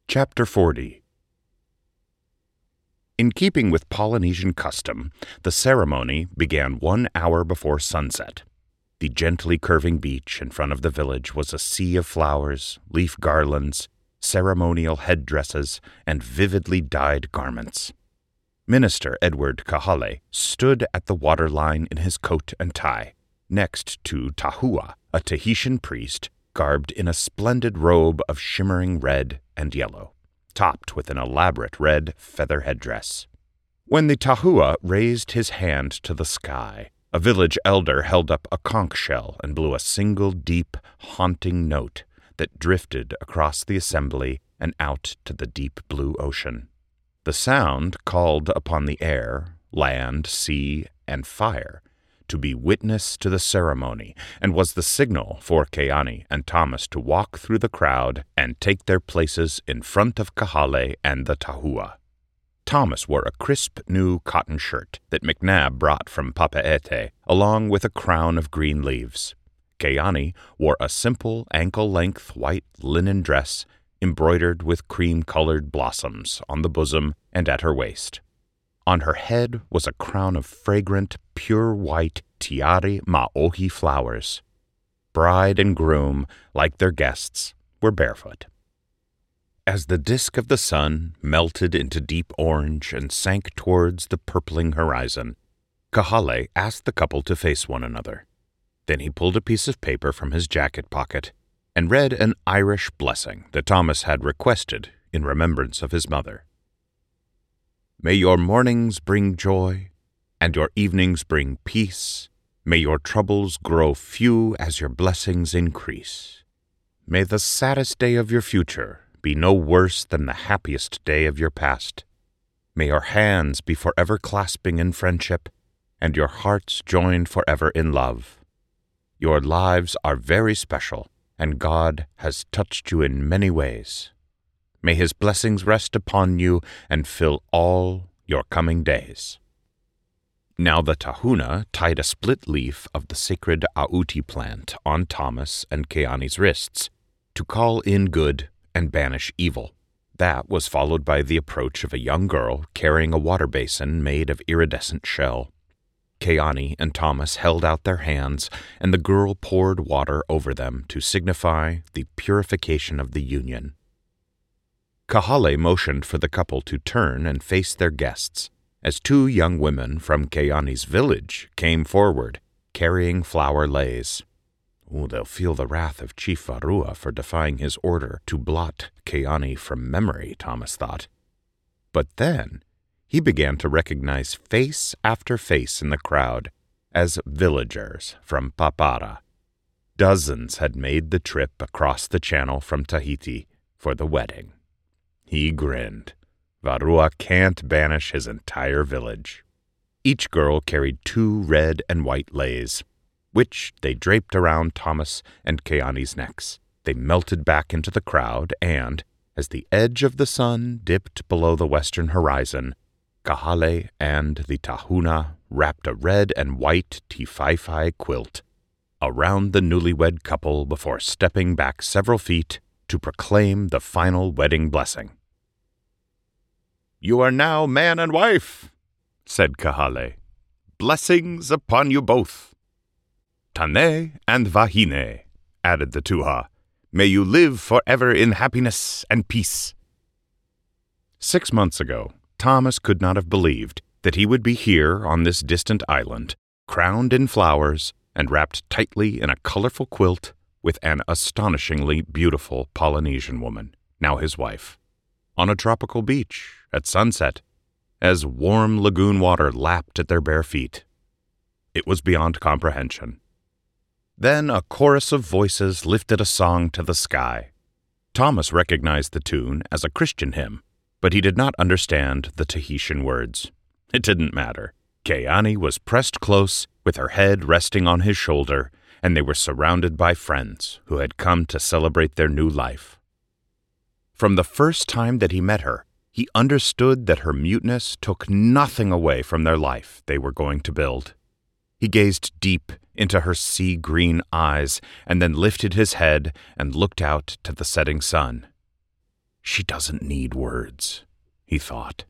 Chapter 40. In keeping with Polynesian custom, the ceremony began 1 hour before sunset. The gently curving beach in front of the village was a sea of flowers, leaf garlands, ceremonial headdresses, and vividly dyed garments. Minister Edward Kahale stood at the waterline in his coat and tie, next to Tahua, a Tahitian priest garbed in a splendid robe of shimmering red and yellow, topped with an elaborate red feather headdress. When the Tahua raised his hand to the sky, a village elder held up a conch shell and blew a single deep, haunting note that drifted across the assembly and out to the deep blue ocean. The sound called upon the air, land, sea, and fire to be witness to the ceremony, and was the signal for Keani and Thomas to walk through the crowd and take their places in front of Kahale and the Tahua. Thomas wore a crisp new cotton shirt that McNabb brought from Papeete, along with a crown of green leaves. Keani wore a simple ankle-length white linen dress embroidered with cream-colored blossoms on the bosom and at her waist. On her head was a crown of fragrant, pure white tiare maohi flowers. Bride and groom, like their guests, were barefoot. As the disk of the sun melted into deep orange and sank towards the purpling horizon, Kahale asked the couple to face one another. Then he pulled a piece of paper from his jacket pocket and read an Irish blessing that Thomas had requested in remembrance of his mother. May your mornings bring joy, and your evenings bring peace. May your troubles grow few as your blessings increase. May the saddest day of your future be no worse than the happiest day of your past. May your hands be forever clasping in friendship, and your hearts joined forever in love. Your lives are very special, and God has touched you in many ways. May His blessings rest upon you and fill all your coming days. Now the Tahuna tied a split leaf of the sacred auti plant on Thomas and Keani's wrists to call in good and banish evil. That was followed by the approach of a young girl carrying a water basin made of iridescent shell. Keani and Thomas held out their hands, and the girl poured water over them to signify the purification of the union. Kahale motioned for the couple to turn and face their guests, as 2 young women from Keani's village came forward, carrying flower leis. They'll feel the wrath of Chief Varua for defying his order to blot Keani from memory, Thomas thought. But then he began to recognize face after face in the crowd as villagers from Papara. Dozens had made the trip across the channel from Tahiti for the wedding. He grinned. Varua can't banish his entire village. Each girl carried 2 red and white leis, which they draped around Thomas and Keani's necks. They melted back into the crowd, and, as the edge of the sun dipped below the western horizon, Kahale and the Tahuna wrapped a red and white tifaifai quilt around the newlywed couple before stepping back several feet to proclaim the final wedding blessing. You are now man and wife, said Kahale. Blessings upon you both. Tane and Vahine, added the Tuha. May you live forever in happiness and peace. 6 months ago, Thomas could not have believed that he would be here on this distant island, crowned in flowers and wrapped tightly in a colorful quilt with an astonishingly beautiful Polynesian woman, now his wife, on a tropical beach at sunset, as warm lagoon water lapped at their bare feet. It was beyond comprehension. Then a chorus of voices lifted a song to the sky. Thomas recognized the tune as a Christian hymn, but he did not understand the Tahitian words. It didn't matter. Keani was pressed close, with her head resting on his shoulder, and they were surrounded by friends who had come to celebrate their new life. From the first time that he met her, he understood that her muteness took nothing away from their life they were going to build. He gazed deep into her sea-green eyes and then lifted his head and looked out to the setting sun. She doesn't need words, he thought.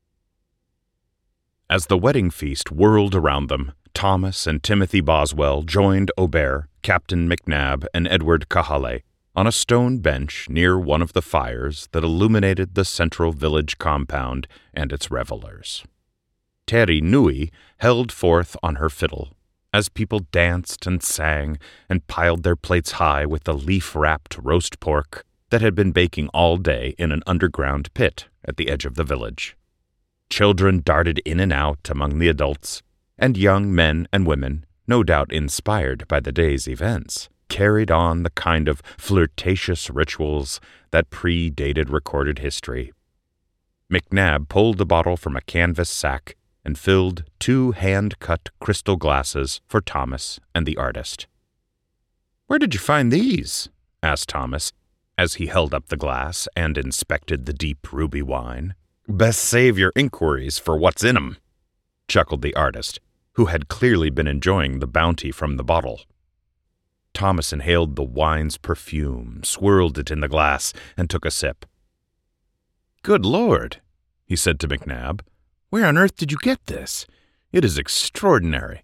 As the wedding feast whirled around them, Thomas and Timothy Boswell joined Aubert, Captain McNab, and Edward Kahale on a stone bench near one of the fires that illuminated the central village compound and its revelers. Teri Nui held forth on her fiddle as people danced and sang and piled their plates high with the leaf-wrapped roast pork that had been baking all day in an underground pit at the edge of the village. Children darted in and out among the adults, and young men and women, no doubt inspired by the day's events, carried on the kind of flirtatious rituals that predated recorded history. McNab pulled the bottle from a canvas sack and filled 2 hand-cut crystal glasses for Thomas and the artist. "Where did you find these?" asked Thomas, as he held up the glass and inspected the deep ruby wine. "Best save your inquiries for what's in 'em," chuckled the artist, who had clearly been enjoying the bounty from the bottle. Thomas inhaled the wine's perfume, swirled it in the glass, and took a sip. "Good Lord," he said to McNab, "where on earth did you get this? It is extraordinary."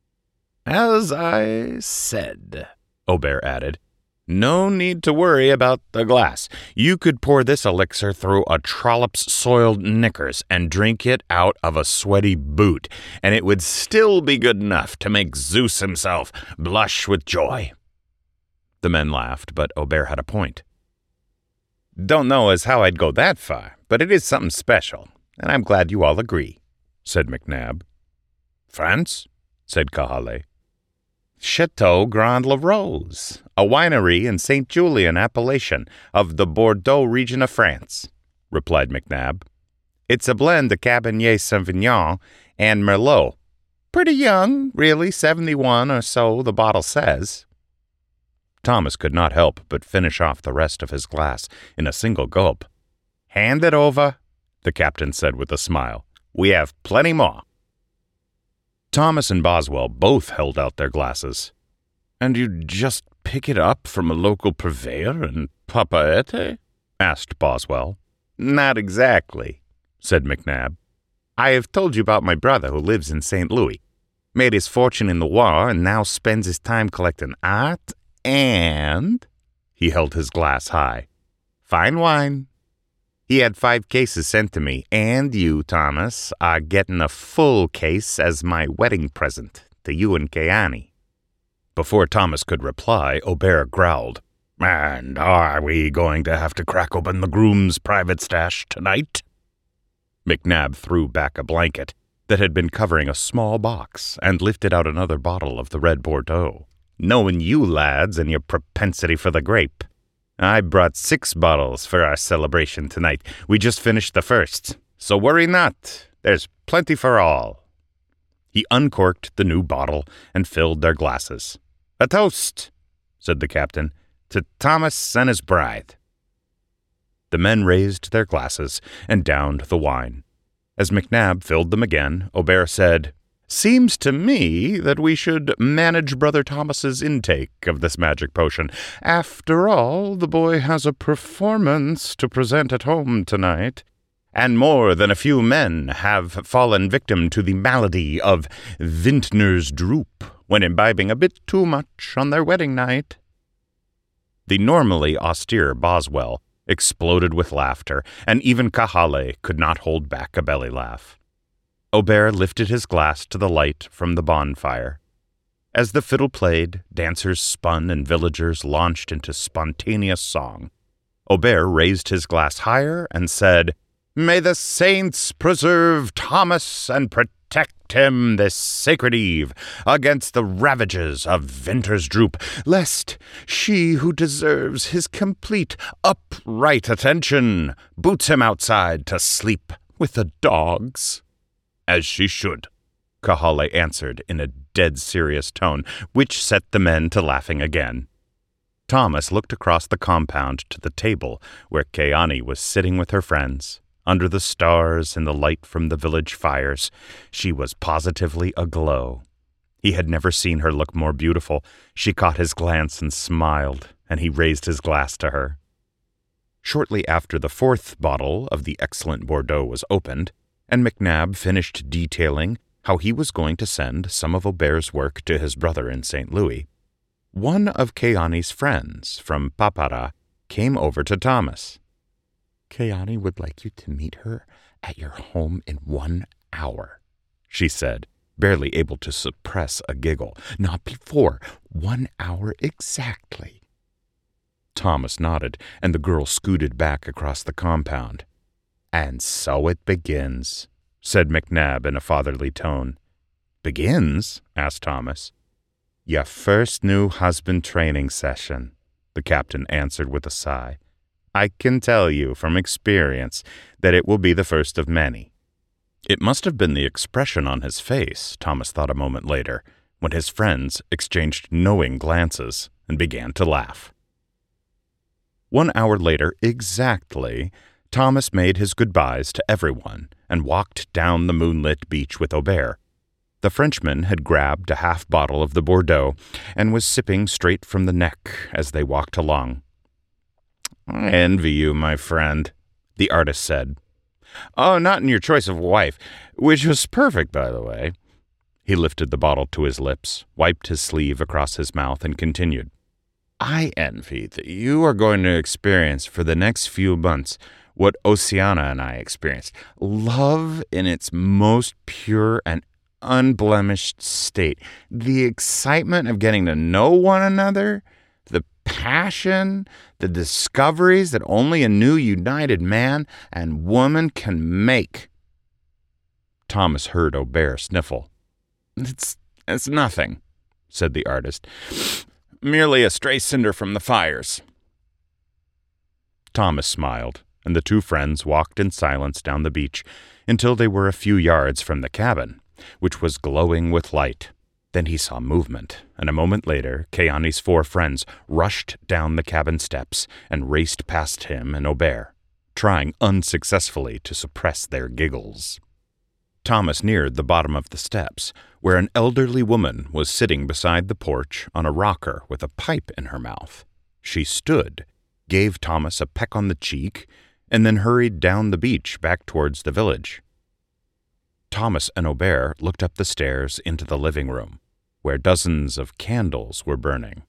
"As I said," Aubert added, "no need to worry about the glass. You could pour this elixir through a trollop's soiled knickers and drink it out of a sweaty boot, and it would still be good enough to make Zeus himself blush with joy." The men laughed, but Aubert had a point. "Don't know as how I'd go that far, but it is something special, and I'm glad you all agree," said McNab. "France?" said Kahale. "Chateau Grand La Rose, a winery in St. Julien appellation of the Bordeaux region of France," replied McNab. "It's a blend of Cabernet Sauvignon and Merlot. Pretty young, really, 71 or so, the bottle says." Thomas could not help but finish off the rest of his glass in a single gulp. "Hand it over," the captain said with a smile. "We have plenty more." Thomas and Boswell both held out their glasses. "And you just pick it up from a local purveyor in Papeete?" asked Boswell. "Not exactly," said McNab. "I have told you about my brother who lives in St. Louis. Made his fortune in the war and now spends his time collecting art and," he held his glass high, "fine wine. He had 5 cases sent to me, and you, Thomas, are getting a full case as my wedding present to you and Keani." Before Thomas could reply, Aubert growled, "And are we going to have to crack open the groom's private stash tonight?" McNab threw back a blanket that had been covering a small box and lifted out another bottle of the red Bordeaux. "Knowing you lads and your propensity for the grape, I brought 6 bottles for our celebration tonight. We just finished the first, so worry not. There's plenty for all." He uncorked the new bottle and filled their glasses. "A toast," said the captain, "to Thomas and his bride." The men raised their glasses and downed the wine. As McNab filled them again, Aubert said, "Seems to me that we should manage Brother Thomas's intake of this magic potion. After all, the boy has a performance to present at home tonight, and more than a few men have fallen victim to the malady of vintner's droop when imbibing a bit too much on their wedding night." The normally austere Boswell exploded with laughter, and even Kahale could not hold back a belly laugh. Aubert lifted his glass to the light from the bonfire. As the fiddle played, dancers spun and villagers launched into spontaneous song. Aubert raised his glass higher and said, "May the saints preserve Thomas and protect him this sacred eve against the ravages of Vinter's droop, lest she who deserves his complete upright attention boots him outside to sleep with the dogs." "As she should," Kahale answered in a dead-serious tone, which set the men to laughing again. Thomas looked across the compound to the table where Keani was sitting with her friends. Under the stars and the light from the village fires, she was positively aglow. He had never seen her look more beautiful. She caught his glance and smiled, and he raised his glass to her. Shortly after the fourth bottle of the excellent Bordeaux was opened, and McNabb finished detailing how he was going to send some of Aubert's work to his brother in St. Louis, one of Keane's friends from Papara came over to Thomas. "Keane would like you to meet her at your home in 1 hour," she said, barely able to suppress a giggle. "Not before. 1 hour exactly." Thomas nodded, and the girl scooted back across the compound. "And so it begins," said McNabb in a fatherly tone. "Begins?" asked Thomas. "Your first new husband training session," the captain answered with a sigh. "I can tell you from experience that it will be the first of many." It must have been the expression on his face, Thomas thought a moment later, when his friends exchanged knowing glances and began to laugh. 1 hour later exactly, Thomas made his goodbyes to everyone and walked down the moonlit beach with Aubert. The Frenchman had grabbed a half bottle of the Bordeaux and was sipping straight from the neck as they walked along. "I envy you, my friend," the artist said. "Oh, not in your choice of wife, which was perfect, by the way." He lifted the bottle to his lips, wiped his sleeve across his mouth, and continued. "I envy that you are going to experience for the next few months what Oceana and I experienced. Love in its most pure and unblemished state. The excitement of getting to know one another, the passion, the discoveries that only a new united man and woman can make." Thomas heard Aubert sniffle. It's nothing," said the artist. "Merely a stray cinder from the fires." Thomas smiled, and the two friends walked in silence down the beach until they were a few yards from the cabin, which was glowing with light. Then he saw movement, and a moment later, Keane's 4 friends rushed down the cabin steps and raced past him and Aubert, trying unsuccessfully to suppress their giggles. Thomas neared the bottom of the steps, where an elderly woman was sitting beside the porch on a rocker with a pipe in her mouth. She stood, gave Thomas a peck on the cheek, and then hurried down the beach back towards the village. Thomas and Aubert looked up the stairs into the living room, where dozens of candles were burning.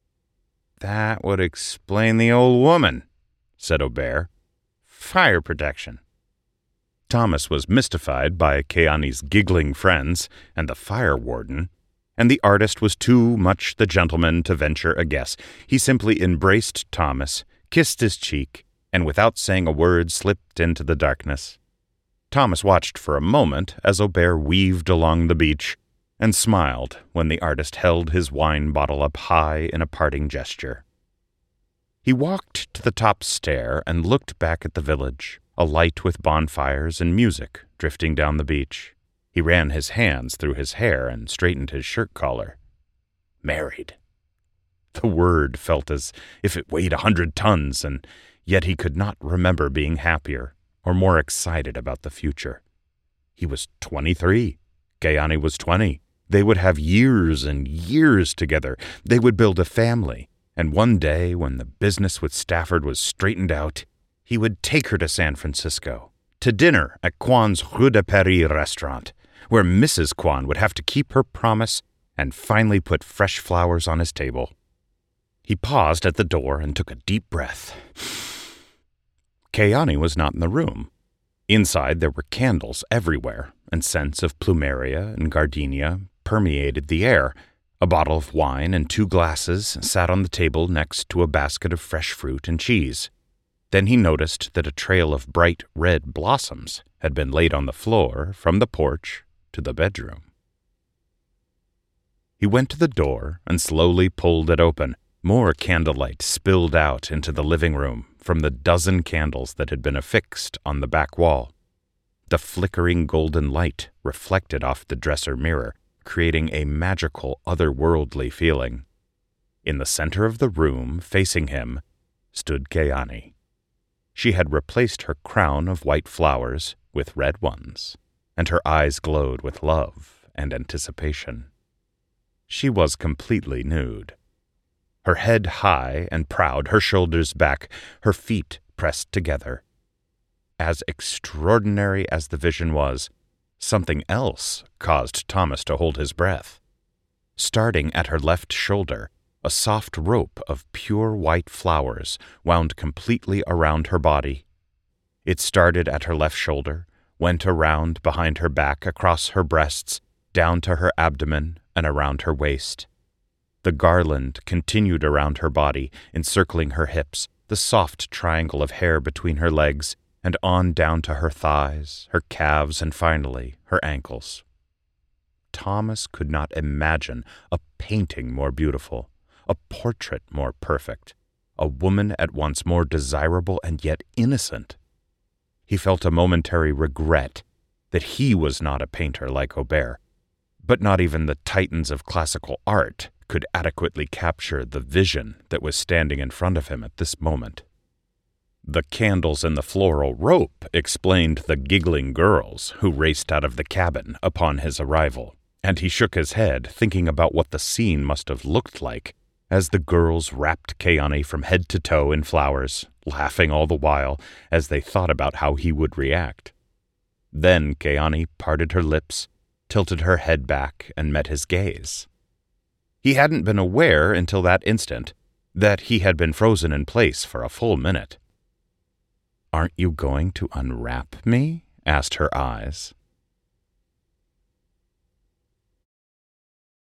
"That would explain the old woman," said Aubert. "Fire protection." Thomas was mystified by Keane's giggling friends and the fire warden, and the artist was too much the gentleman to venture a guess. He simply embraced Thomas, kissed his cheek, and without saying a word slipped into the darkness. Thomas watched for a moment as Aubert weaved along the beach, and smiled when the artist held his wine bottle up high in a parting gesture. He walked to the top stair and looked back at the village, alight with bonfires and music drifting down the beach. He ran his hands through his hair and straightened his shirt collar. Married. The word felt as if it weighed 100 tons, and yet he could not remember being happier or more excited about the future. He was 23. Keane was 20. They would have years and years together. They would build a family, and one day, when the business with Stafford was straightened out, he would take her to San Francisco, to dinner at Quan's Rue de Paris restaurant, where Mrs. Quan would have to keep her promise and finally put fresh flowers on his table. He paused at the door and took a deep breath. Keane was not in the room. Inside there were candles everywhere, and scents of plumeria and gardenia permeated the air. A bottle of wine and 2 glasses sat on the table next to a basket of fresh fruit and cheese. Then he noticed that a trail of bright red blossoms had been laid on the floor from the porch to the bedroom. He went to the door and slowly pulled it open. More candlelight spilled out into the living room from the dozen candles that had been affixed on the back wall. The flickering golden light reflected off the dresser mirror, creating a magical, otherworldly feeling. In the center of the room, facing him, stood Keane. She had replaced her crown of white flowers with red ones, and her eyes glowed with love and anticipation. She was completely nude. Her head high and proud, her shoulders back, her feet pressed together. As extraordinary as the vision was, something else caused Thomas to hold his breath. Starting at her left shoulder, a soft rope of pure white flowers wound completely around her body. It started at her left shoulder, went around behind her back, across her breasts, down to her abdomen, and around her waist. The garland continued around her body, encircling her hips, the soft triangle of hair between her legs, and on down to her thighs, her calves, and finally her ankles. Thomas could not imagine a painting more beautiful, a portrait more perfect, a woman at once more desirable and yet innocent. He felt a momentary regret that he was not a painter like Aubert, but not even the titans of classical art could adequately capture the vision that was standing in front of him at this moment. The candles and the floral rope explained the giggling girls who raced out of the cabin upon his arrival, and he shook his head, thinking about what the scene must have looked like as the girls wrapped Keone from head to toe in flowers, laughing all the while as they thought about how he would react. Then Keone parted her lips, tilted her head back, and met his gaze. He hadn't been aware until that instant that he had been frozen in place for a full minute. "Aren't you going to unwrap me?" asked her eyes.